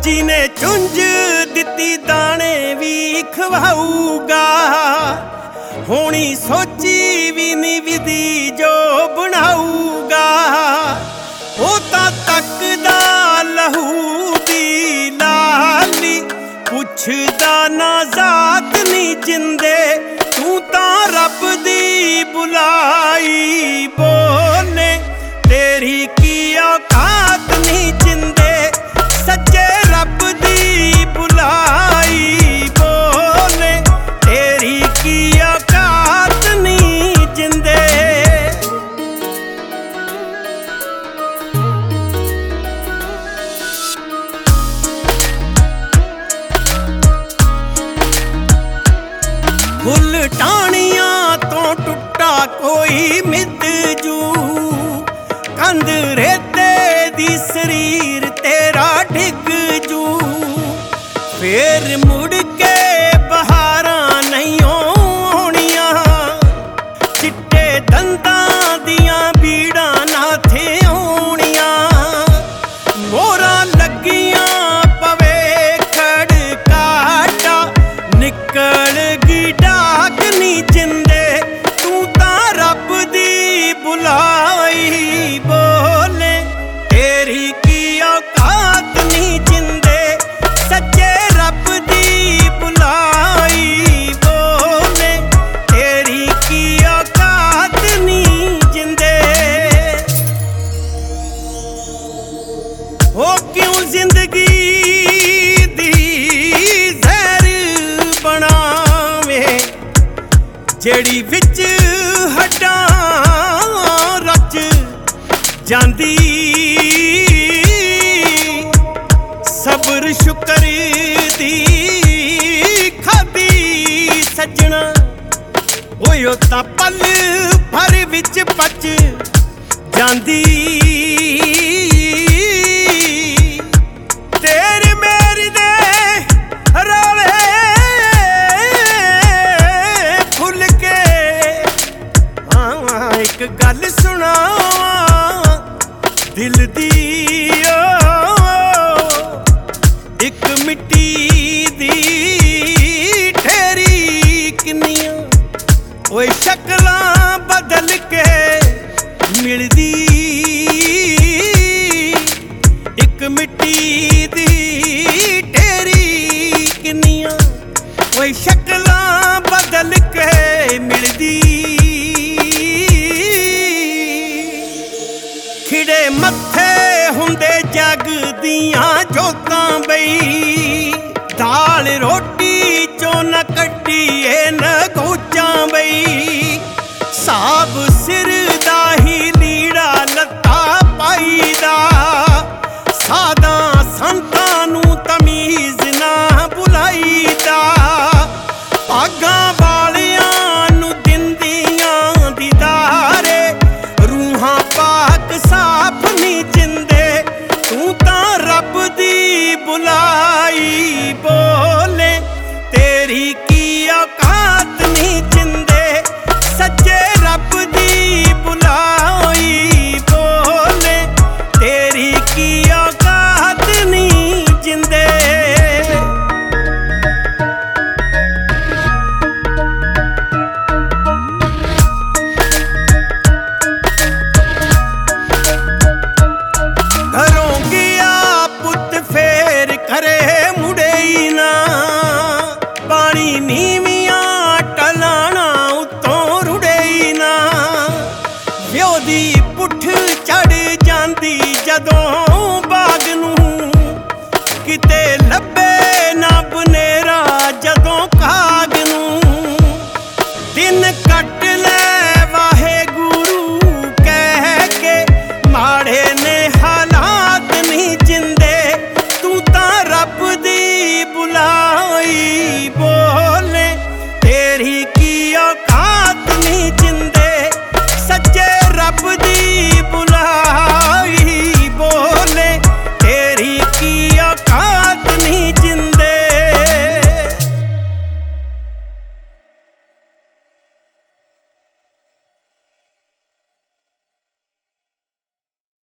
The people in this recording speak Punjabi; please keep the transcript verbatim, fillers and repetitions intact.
ਜਿਹਨੇ ਚੁੰਝ ਦਿੱਤੀ ਦਾਣੇ ਵੀ ਖਵਾਊਗਾ। ਹੋਣੀ ਸੋਚੀ ਵੀ ਨੀ ਵਿਧੀ ਜੋ ਬਣਾਊਗਾ। ਉਹ ਤਾਂ ਤੱਕਦਾ ਲਹੂ ਦੀ ਲਾਲੀ, ਪੁੱਛਦਾ ਨਾ ਜ਼ਾਤ ਨੀ ਜਿੰਦੇ। ਤੂੰ ਤਾਂ ਰੱਬ ਦੀ ਬੁਲਾਈ ਬੋਲੇ, ਤੇਰੀ ਕੀ ਔਕਾਤ ਨੀ ਜਿੰਦੇ। ਸੱਚੇ ਰੱਬ ਦੀ ਬੁਲਾਈ ਬੋਲੇ, ਤੇਰੀ ਕੀ ਔਕਾਤ ਨੀ ਜਿੰਦੇ। ਫੁੱਲ ਟਾਹਣੀਆਂ ਤੋਂ ਟੁੱਟਾ ਕੋਈ ਮਿੱਧ ਜੂ, ਕੰਧ ਰੇਤੇ ਦੀ ਸਰੀਰ ਤੇਰਾ ਡਿੱਗ ਜੂ। ਫੇਰ ਮੁੜ ਕੇ ਬਹਾਰਾਂ ਨਹੀਂ ਆਉਣੀਆਂ, ਚਿੱਟੇ ਦੰਦਾਂ ਦੀਆਂ ਬੀੜਾਂ ਨਾ ਥੇ ਆਉਣੀਆਂ। ਮੋਹਰਾਂ ਲੱਗੀਆਂ ਪਵੇ ਖੜਕਾਟਾ, ਨਿਕਲ ਗਈ ਡਾਕ ਨੀ ਜਿੰਦੇ। ਤੂੰ ਤਾਂ ਰੱਬ ਦੀ ਬੁਲਾਈ ਬੋਲੇ, ਤੇਰੀ ਕੀ ਔਕਾਤ ਨੀ ਜਿੰਦੇ। ਸੱਚੇ ਰੱਬ ਦੀ ਬੁਲਾਈ ਬੋਲੇ, ਤੇਰੀ ਕੀ ਔਕਾਤ ਨੀ ਜਿੰਦੇ। ਹੋ ਕਿਉਂ ਜ਼ਿੰਦਗੀ ਦੀ ਜ਼ਹਿਰ ਬਣਾਵੇ, ਜਿਹੜੀ ਵਿੱਚ ਹੱਡਾਂ ਰਚ ਜਾਂਦੀ। ਸਬਰ ਸ਼ੁਕਰ ਦੀ ਖਾਦੀ ਸੱਜਣਾ, ਓਏ ਉਹ ਤਾਂ ਪਲ ਭਰ ਵਿੱਚ ਪਚ ਜਾਂਦੀ। ਤੇਰੇ ਮੇਰੀ ਦੇ ਰੌਲੇ ਫੁੱਲ ਕੇ, ਹਾਂ ਇੱਕ ਗੱਲ ਸੁਣਾ ਦਿਲ ਦੀ। ਇੱਕ ਮਿੱਟੀ ਦੀ ਢੇਰੀ ਕਿੰਨੀਆਂ, ਓਏ ਸ਼ਕਲਾਂ ਬਦਲ ਕੇ ਮਿਲਦੀ। ਇੱਕ ਮਿੱਟੀ ਦੀ ਢੇਰੀ ਕਿੰਨੀਆਂ, ਓਏ ਸ਼ਕਲਾਂ ਬਦਲ ਕੇ ਮਿਲਦੀ। ਖਿੜੇ ਮੱਥੇ ਹੁੰਦੇ ਜਗ ਦੀਆਂ ਜੋਤਾਂ ਬਈ, ਦਾਲ ਰੋਟੀ ਚੋਂ ਨਾ ਕੱਢੀਏ ਨਗੋਚਾਂ ਬਈ। ਸਾਬ ਸਿਰ ਦਾ ਹੀ ਲੀੜਾ ਲੱਤਾ ਪਾਈਦਾ, ਸਾਧਾਂ ਸੰਤਾਂ ਨੂੰ ਤਮੀਜ਼ ਨਾ ਬੁਲਾਈਦਾ। ਭਾਗਾਂ ਵਾਲਿਆਂ ਨੂੰ ਦਿੰਦੀਆਂ ਦੀਦਾਰੇ, ਰੂਹਾਂ ਪਾਕ ਸਾਫ ਨੀ ਜਿੰਦੇ। ਤੂੰ ਤਾਂ ਰੱਬ ਦੀ ਬੁਲਾਈ ਬੋਲੇ, ਤੇਰੀ